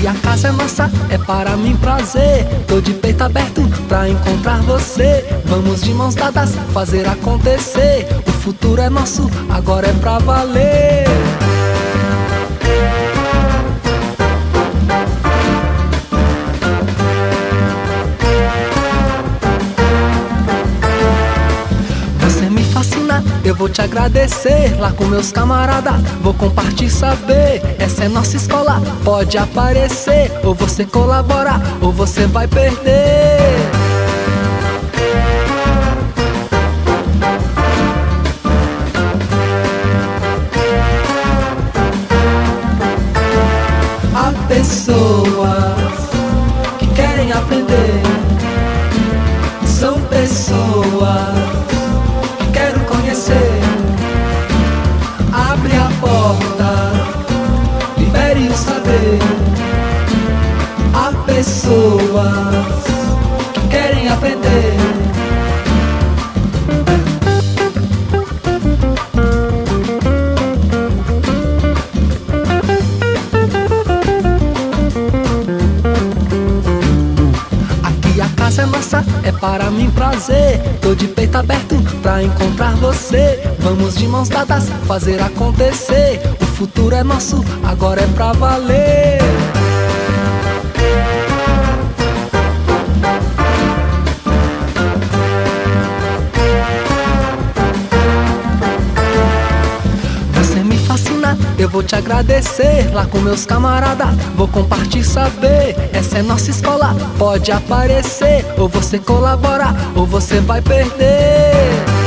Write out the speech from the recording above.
Aqui a casa é nossa, é para mim prazer. Tô de peito aberto pra encontrar você. Vamos de mãos dadas fazer acontecer. O futuro é nosso, agora é pra valer. Você me fascina, eu vou te agradecer. Lá com meus camaradas, vou compartilhar saber. Essa é nossa escola, pode aparecer. Ou você colabora, ou você vai perder. Há pessoas que querem aprender. São pessoas que quero conhecer. Abre a porta, libere o saber. Há pessoas que querem aprender. Aqui a casa é nossa, é para mim prazer. Tô de peito aberto pra encontrar você. Vamos de mãos dadas fazer acontecer. O futuro é nosso, agora é pra valer. Você me fascina, eu vou te agradecer. Lá com meus camaradas, vou compartilhar saber. Essa é nossa escola, pode aparecer. Ou você colabora, ou você vai perder.